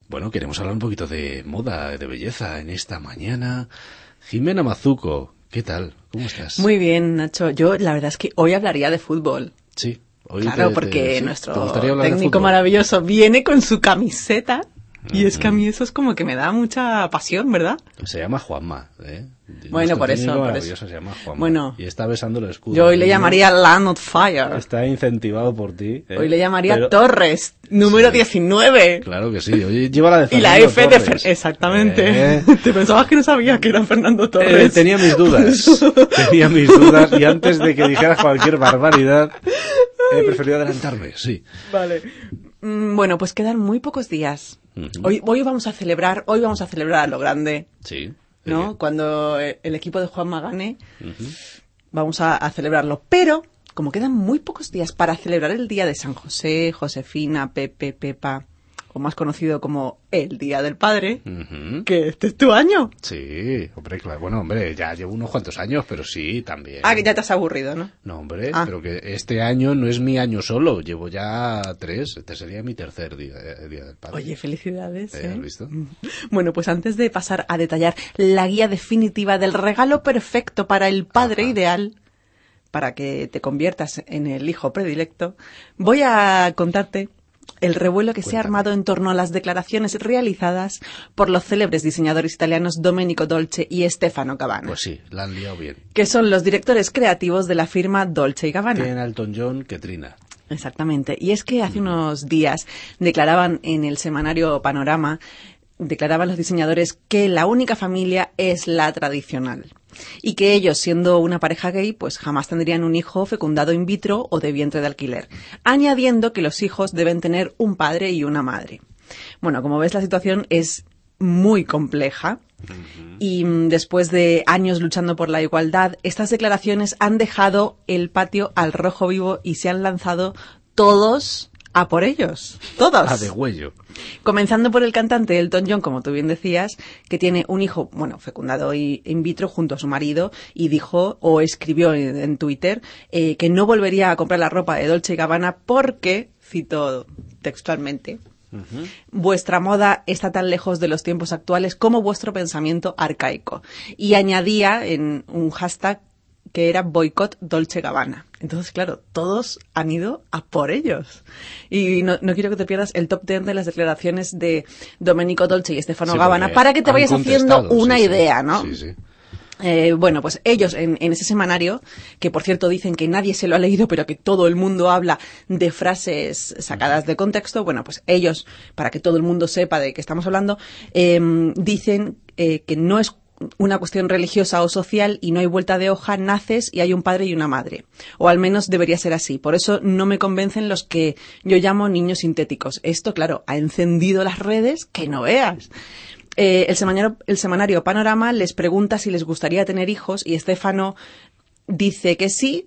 Bueno, queremos hablar un poquito de moda, de belleza en esta mañana. Jimena Mazuco, ¿qué tal? ¿Cómo estás? Muy bien, Nacho. Yo la verdad es que hoy hablaría de fútbol. Sí. Hoy claro, porque ¿sí? nuestro técnico maravilloso viene con su camiseta y es que a mí eso es como que me da mucha pasión, ¿verdad? Se llama Juanma, ¿eh? Bueno, por eso. Se llama Juanma. Bueno, y está besando el escudo. Yo hoy le llamaría Land on Fire. Está incentivado por ti. Hoy le llamaría Torres, número 19. Claro que sí. Hoy lleva la de Fernando y la F Torres. de Exactamente. ¿Te pensabas que no sabía que era Fernando Torres? Tenía mis dudas. Y antes de que dijeras cualquier barbaridad, he preferido adelantarme, sí. Vale. Bueno, pues quedan muy pocos días. Hoy vamos a celebrar a lo grande. Sí. ¿No? Cuando el equipo de Juanma gane, vamos a celebrarlo. Pero, como quedan muy pocos días para celebrar el día de San José, Josefina, Pepe, Pepa, o más conocido como el Día del Padre, que este es tu año. Sí, hombre, claro. Bueno, hombre, ya llevo unos cuantos años, pero sí, también. Ah, que ya te has aburrido, ¿no? No, hombre, pero que este año no es mi año solo, llevo ya 3, este sería mi tercer día del Padre. Oye, felicidades. ¿Has visto? Bueno, pues antes de pasar a detallar la guía definitiva del regalo perfecto para el padre ideal, para que te conviertas en el hijo predilecto, voy a contarte el revuelo que se ha armado en torno a las declaraciones realizadas por los célebres diseñadores italianos Domenico Dolce y Stefano Gabbana. Pues sí, la han liado bien. Que son los directores creativos de la firma Dolce & Gabbana. Tienen a Elton John que trina. Exactamente. Y es que hace unos días declaraban en el semanario Panorama, declaraban los diseñadores que la única familia es la tradicional. Y que ellos, siendo una pareja gay, pues jamás tendrían un hijo fecundado in vitro o de vientre de alquiler, añadiendo que los hijos deben tener un padre y una madre. Bueno, como ves, la situación es muy compleja y después de años luchando por la igualdad, estas declaraciones han dejado el patio al rojo vivo y se han lanzado todos a por ellos, todos. A degüello. Comenzando por el cantante Elton John, como tú bien decías, que tiene un hijo, bueno, fecundado in vitro junto a su marido, y dijo, o escribió en Twitter, que no volvería a comprar la ropa de Dolce & Gabbana porque, cito textualmente, vuestra moda está tan lejos de los tiempos actuales como vuestro pensamiento arcaico. Y añadía en un hashtag que era boicot Dolce & Gabbana. Entonces, claro, todos han ido a por ellos. Y no quiero que te pierdas el top 10 de las declaraciones de Domenico Dolce y Stefano Gabbana para que te vayas haciendo una idea, ¿no? Sí, sí. Bueno, pues ellos en ese semanario, que por cierto dicen que nadie se lo ha leído, pero que todo el mundo habla de frases sacadas de contexto, bueno, pues ellos, para que todo el mundo sepa de qué estamos hablando, dicen que no es una cuestión religiosa o social y no hay vuelta de hoja, naces y hay un padre y una madre. O al menos debería ser así. Por eso no me convencen los que yo llamo niños sintéticos. Esto, claro, ha encendido las redes que no veas. El semanario Panorama les pregunta si les gustaría tener hijos y Stefano dice que sí.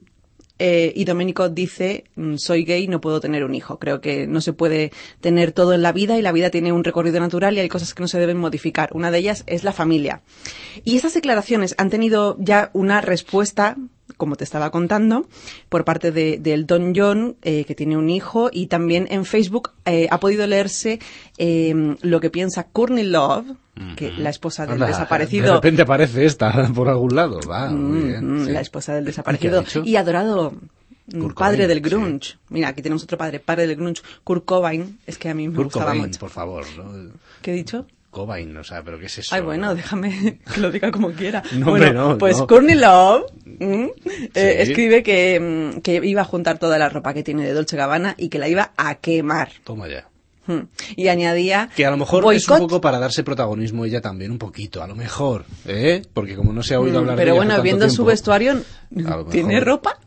Y Domenico dice, soy gay, no puedo tener un hijo. Creo que no se puede tener todo en la vida y la vida tiene un recorrido natural y hay cosas que no se deben modificar. Una de ellas es la familia. Y estas declaraciones han tenido ya una respuesta, como te estaba contando, por parte de Elton John, que tiene un hijo, y también en Facebook ha podido leerse lo que piensa Courtney Love, que la esposa del desaparecido. De repente aparece esta por algún lado. Va, muy bien, sí. La esposa del desaparecido y adorado padre del grunge. Sí. Mira, aquí tenemos otro padre del grunge, Kurt Cobain. Es que a mí me gustaba mucho. Por favor, ¿no? ¿Qué he dicho? Cobain, o sea, ¿pero qué es eso? Ay, bueno, déjame que lo diga como quiera. No, bueno, hombre, no, pues no. Courtney Love ¿Sí? escribe que iba a juntar toda la ropa que tiene de Dolce & Gabbana y que la iba a quemar. Toma ya. Y añadía que a lo mejor boicot. Es un poco para darse protagonismo ella también, un poquito, a lo mejor, porque como no se ha oído hablar de ella pero bueno, por viendo tanto su tiempo, vestuario, ¿tiene ropa?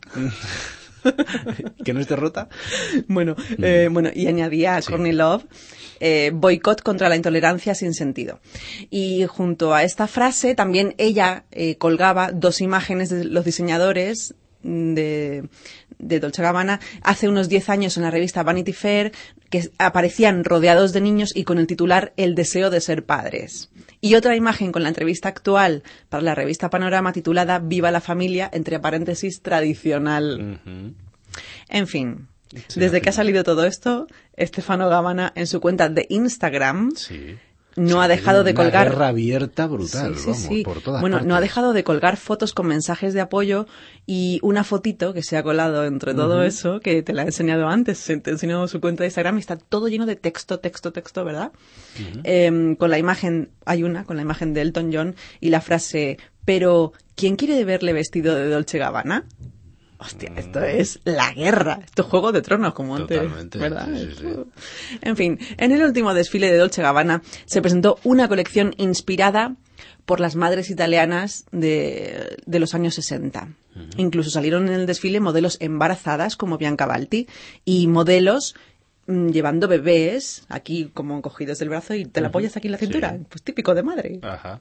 ¿Que no esté rota? Bueno, y añadía a Courtney Love, boicot contra la intolerancia sin sentido. Y junto a esta frase también ella colgaba 2 imágenes de los diseñadores de Dolce & Gabbana hace unos 10 años en la revista Vanity Fair, que aparecían rodeados de niños y con el titular El deseo de ser padres. Y otra imagen con la entrevista actual para la revista Panorama titulada Viva la familia, entre paréntesis, tradicional. En fin, Sí, Desde que ha salido todo esto, Stefano Gabbana en su cuenta de Instagram sí. no Sí, ha dejado de una colgar... guerra abierta brutal, Sí, vamos, sí. por todas Bueno, partes. no ha dejado de colgar fotos con mensajes de apoyo y una fotito que se ha colado entre todo eso, que te la he enseñado antes, te he enseñado su cuenta de Instagram y está todo lleno de texto, ¿verdad? Con la imagen, con la imagen de Elton John y la frase, pero ¿quién quiere verle vestido de Dolce Gabbana? Hostia, esto es la guerra. Esto es Juego de Tronos, como antes, Totalmente, ¿verdad? sí. En fin, en el último desfile de Dolce Gabbana se presentó una colección inspirada por las madres italianas de los años 60. Incluso salieron en el desfile modelos embarazadas como Bianca Balti y modelos llevando bebés aquí como cogidos del brazo y te la apoyas aquí en la cintura. Sí. Pues típico de madre. Ajá.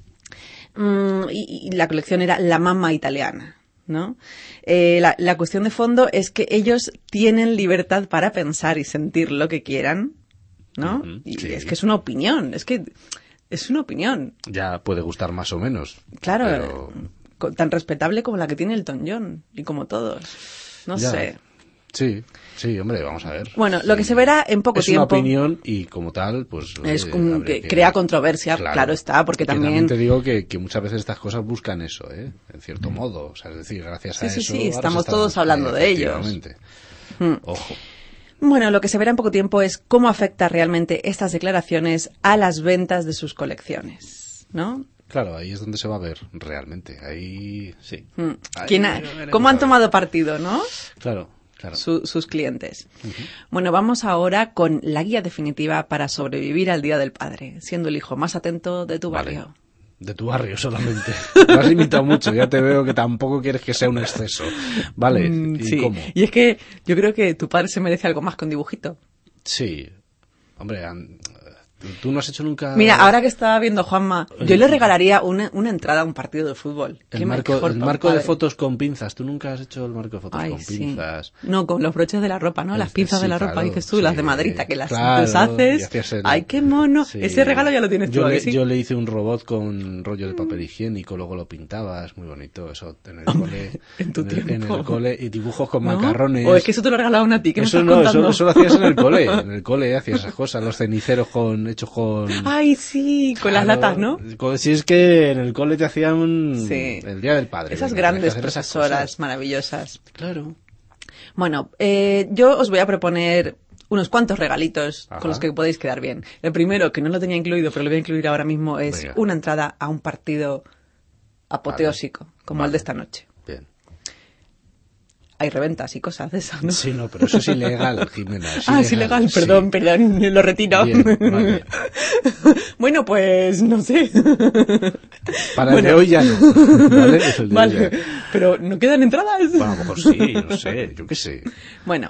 Y la colección era La Mamma Italiana, ¿no? La cuestión de fondo es que ellos tienen libertad para pensar y sentir lo que quieran, ¿no? Y sí. es que es una opinión, es una opinión. Ya puede gustar más o menos. Claro, tan respetable como la que tiene Elton John y como todos. No Ya. sé. Sí, hombre, vamos a ver. Bueno, Sí. lo que se verá en poco es tiempo... Es una opinión y como tal, pues... Es que crea controversia, claro está, porque también... te digo que muchas veces estas cosas buscan eso, ¿eh? En cierto modo. O sea, es decir, gracias a eso... Sí, estamos todos hablando de ellos. Ojo. Bueno, lo que se verá en poco tiempo es cómo afecta realmente estas declaraciones a las ventas de sus colecciones, ¿no? Claro, ahí es donde se va a ver realmente. Ahí, sí. ¿Cómo han tomado partido, no? Claro. Sus clientes. Bueno, vamos ahora con la guía definitiva para sobrevivir al Día del Padre, siendo el hijo más atento de tu barrio. Vale. De tu barrio solamente. Lo has limitado mucho, ya te veo que tampoco quieres que sea un exceso. Vale, ¿y sí. cómo? Y es que yo creo que tu padre se merece algo más que un dibujito. Sí. Hombre, ¿tú no has hecho nunca...? Mira, ahora que estaba viendo Juanma, yo le regalaría una entrada a un partido de fútbol. El marco de fotos con pinzas. ¿Tú nunca has hecho el marco de fotos con pinzas? No, con los broches de la ropa, ¿no? Las pinzas de la ropa, claro, dices tú, las de Madrita, que las claro, deshaces. ¡Ay, qué mono! Sí. Ese regalo ya lo tienes tú, ¿sí? Yo le hice un robot con rollo de papel higiénico, luego lo pintabas, muy bonito. Eso en el cole. En tu tiempo. En el cole, y dibujos con ¿No? macarrones. O es que eso te lo regalaban a ti, ¿qué eso me estás contando? Eso lo hacías en el cole. En el cole hacías esas cosas, los ceniceros hechos con... ¡Ay, sí! Con las latas, ¿no? Si es que en el cole te hacían Sí. el Día del Padre. Esas venga, grandes esas profesoras cosas. maravillosas. Claro. Bueno, yo os voy a proponer unos cuantos regalitos Ajá. con los que podéis quedar bien. El primero, que no lo tenía incluido, pero lo voy a incluir ahora mismo, es Venga. una entrada a un partido apoteósico, como el de esta noche. Bien. Hay reventas y cosas de esas, ¿no? Sí, no, pero eso es ilegal, Jimena. Es ilegal, sí. perdón, lo retiro. Bien, vale. Bueno, pues no sé. Para el de hoy ya no. ¿Vale? Es el de hoy Vale, ya. pero ¿no quedan entradas? Bueno, a lo mejor sí, no sé, yo qué sé. Bueno,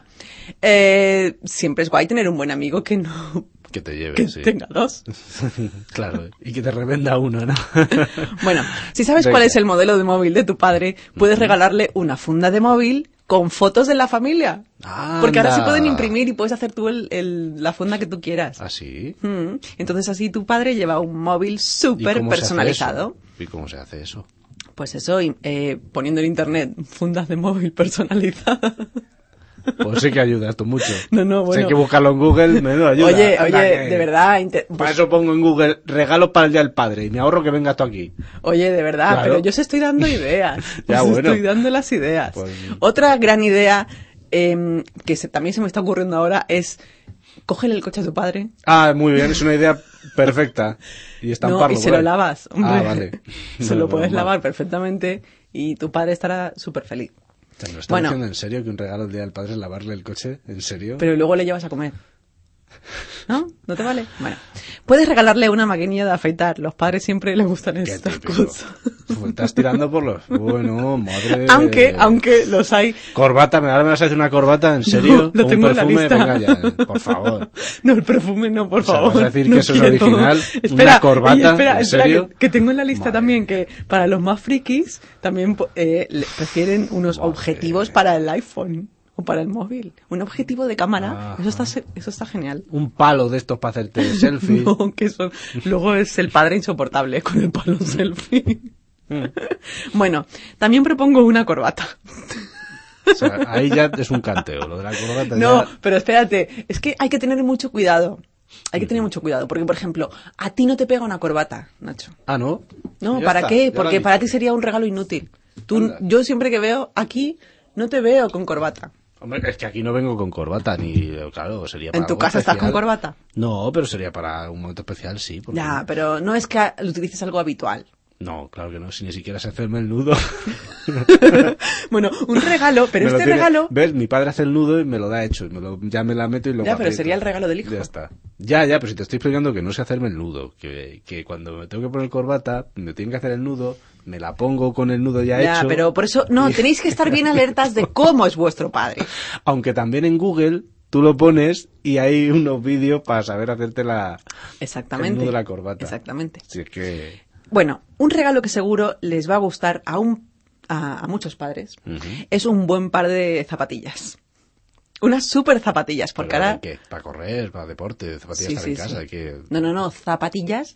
siempre es guay tener un buen amigo que no... Que te lleve, que sí. tenga dos. Claro, y que te revenda uno, ¿no? Bueno, si sabes Venga. cuál es el modelo de móvil de tu padre, puedes regalarle una funda de móvil con fotos de la familia. Porque ahora se pueden imprimir y puedes hacer tú la funda que tú quieras. ¿Ah, sí? Entonces así tu padre lleva un móvil ¿Y súper cómo se hace personalizado. eso? ¿Y cómo se hace eso? Pues eso, poniendo en internet fundas de móvil personalizadas. Pues sí que ayuda esto mucho. No, Si bueno. hay que buscarlo en Google, menudo ayuda. Oye, Anda, de verdad. Para eso pongo en Google regalos para el Día del Padre y me ahorro que venga esto aquí. Oye, de verdad, Claro. pero yo os estoy dando ideas. Ya, os bueno. estoy dando las ideas. Pues- Otra gran idea que también se me está ocurriendo ahora es cógele el coche a tu padre. Ah, muy bien, es una idea perfecta. Y estamparlo. No, y se por lo ahí. lavas. Hombre. Ah, vale. Se lo puedes Normal. lavar perfectamente y tu padre estará súper feliz. ¿Te lo estás diciendo en serio que un regalo del Día del Padre es lavarle el coche? ¿En serio? Pero luego le llevas a comer. ¿No? ¿No te vale? Bueno, puedes regalarle una maquinilla de afeitar. Los padres siempre les gustan Qué estas típico. cosas. Estás tirando por los... Bueno, madre... Aunque los hay. Corbata, ahora me vas a hacer una corbata, ¿en serio? No, lo ¿O tengo un en la perfume? lista. Venga ya, por favor. No, el perfume no, por O sea, favor. ¿vas a decir No que eso es quiero. original? Espera, ¿Una corbata? y espera, ¿En serio? que tengo en la lista Madre. también que para los más frikis también prefieren unos Madre. objetivos para el iPhone o para el móvil. Un objetivo de cámara. Ajá. Eso está genial. Un palo de estos para hacerte selfie. No, que son. Luego es el padre insoportable con el palo selfie. Bueno, también propongo una corbata. O sea, ahí ya es un canteo, lo de la corbata No, ya... pero espérate, es que hay que tener mucho cuidado. Hay que tener mucho cuidado, porque, por ejemplo, a ti no te pega una corbata, Nacho. Ah, ¿no? No, Ya ¿para está, qué? ya lo Porque has para dicho. ti sería un regalo inútil. Anda. Yo siempre que veo aquí, no te veo con corbata. Hombre, es que aquí no vengo con corbata, ni... Claro, sería para ¿En tu algo casa estás con especial. corbata? No, pero sería para un momento especial, sí. ¿por qué Ya, no? pero no es que lo utilices algo habitual. No, claro que no, si ni siquiera sé hacerme el nudo. Bueno, un regalo, pero Me lo este tiene- regalo... ¿Ves? Mi padre hace el nudo y me lo da hecho. Ya me la meto y luego Ya, pero aprieto. sería el regalo del hijo. Ya está. Ya, pero si te estoy explicando que no sé hacerme el nudo, que cuando me tengo que poner corbata, me tienen que hacer el nudo, me la pongo con el nudo ya Ya, hecho. pero por eso, no, tenéis que estar bien alertas de cómo es vuestro padre. Aunque también en Google tú lo pones y hay unos vídeos para saber hacerte Exactamente. el nudo de la corbata. Exactamente. Si es que... Bueno, un regalo que seguro les va a gustar a muchos padres Ujú. es un buen par de zapatillas. Unas súper zapatillas, porque ¿Pero ahora... de qué? ¿Para correr? ¿Para deporte? ¿Zapatillas Sí, para sí, en casa? sí. ¿De qué? No, zapatillas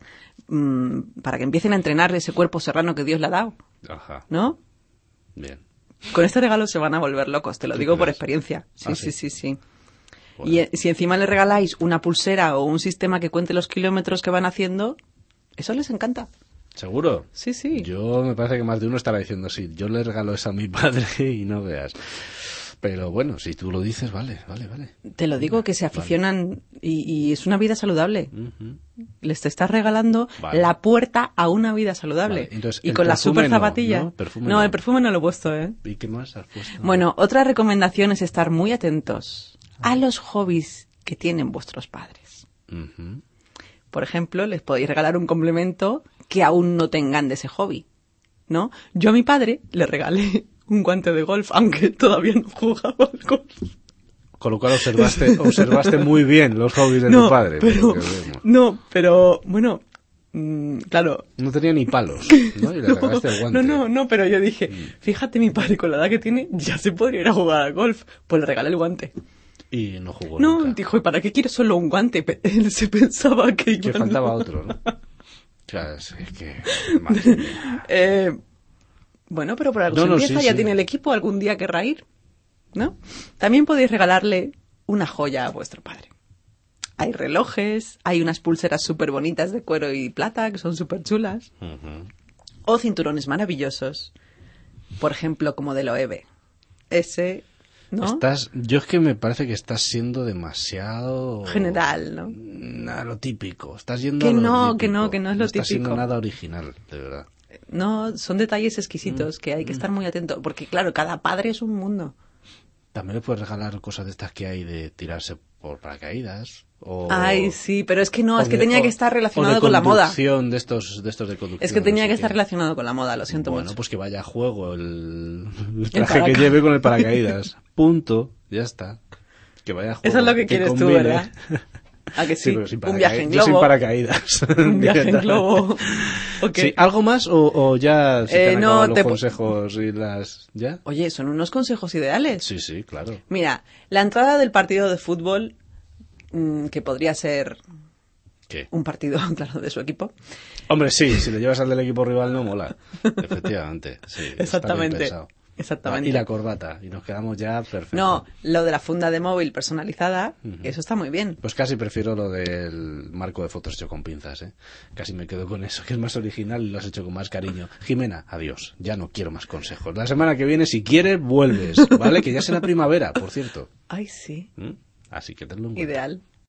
para que empiecen a entrenar ese cuerpo serrano que Dios le ha dado, Ajá, ¿no? bien. Con este regalo se van a volver locos, te lo ¿Tú digo por crees? experiencia. Sí, Ah, sí, sí. sí, sí. Bueno. Y si encima le regaláis una pulsera o un sistema que cuente los kilómetros que van haciendo, eso les encanta. ¿Seguro? Sí, sí. Yo me parece que más de uno estará diciendo, sí, yo le regalo eso a mi padre y no veas. Pero bueno, si tú lo dices, vale. Te lo digo, que se aficionan y es una vida saludable. Ujú. Les te estás regalando Vale. la puerta a una vida saludable. Vale, entonces, y el con la perfume super no, zapatilla. ¿no? Perfume No, no. el perfume no lo he puesto, ¿eh? ¿Y qué más has puesto? Bueno, otra recomendación es estar muy atentos a los hobbies que tienen vuestros padres. Ujú. Por ejemplo, les podéis regalar un complemento que aún no tengan de ese hobby, ¿no? Yo a mi padre le regalé un guante de golf, aunque todavía no jugaba al golf. Con lo cual observaste muy bien los hobbies de tu padre. por lo que vemos. Bueno, claro. No tenía ni palos, ¿no? Y le regalaste el guante. No, pero yo dije, fíjate, mi padre con la edad que tiene ya se podría ir a jugar al golf. Pues le regalé el guante. Y no jugó No, nunca. dijo, ¿y para qué quiero solo un guante? Él se pensaba que Que iba faltaba otro, ¿no? Claro, es que... madre mía. Bueno, pero por algo No, se no, empieza, sí, ya sí. tiene el equipo, algún día querrá ir, ¿no? También podéis regalarle una joya a vuestro padre. Hay relojes, hay unas pulseras súper bonitas de cuero y plata, que son súper chulas, Ujú. o cinturones maravillosos, por ejemplo, como de Loewe. Ese, ¿no? Yo es que me parece que estás siendo demasiado... General, ¿no? A lo típico. Estás yendo Que a lo no, típico. que no, que no es lo estás siendo típico. nada original, de verdad. No, son detalles exquisitos que hay que estar muy atento, porque claro, cada padre es un mundo. También le puedes regalar cosas de estas que hay de tirarse por paracaídas. O, Ay, sí, pero es que no, o es que de- tenía o- que estar o relacionado de con la moda. conducción, de estos de conducción. Es que tenía no sé que estar qué. relacionado con la moda, lo siento Bueno, mucho. pues que vaya a juego el traje que paracaídas. lleve con el paracaídas. Punto. Ya está. Que vaya a juego. Eso es lo que quieres tú, combine. ¿verdad? ¿A que sí? pero sin Un viaje en Yo sin globo. paracaídas. Un viaje en globo. Ok. Sí, ¿algo más o ya se te han no, acabado los te- consejos y las... ¿Ya? Oye, son unos consejos ideales. Sí, sí, claro. Mira, la entrada del partido de fútbol, que podría ser ¿Qué? un partido, claro, de su equipo. Hombre, sí, si le llevas al del equipo rival no mola. Efectivamente, sí. está bien Exactamente. pensado. Exactamente. Y la corbata, y nos quedamos ya perfectos. No, lo de la funda de móvil personalizada, eso está muy bien. Pues casi prefiero lo del marco de fotos hecho con pinzas, ¿eh? Casi me quedo con eso, que es más original y lo has hecho con más cariño. Jimena, adiós, ya no quiero más consejos. La semana que viene, si quieres, vuelves, ¿vale? Que ya será primavera, por cierto. Ay, sí. ¿Mm? Así que tenlo en cuenta. Ideal.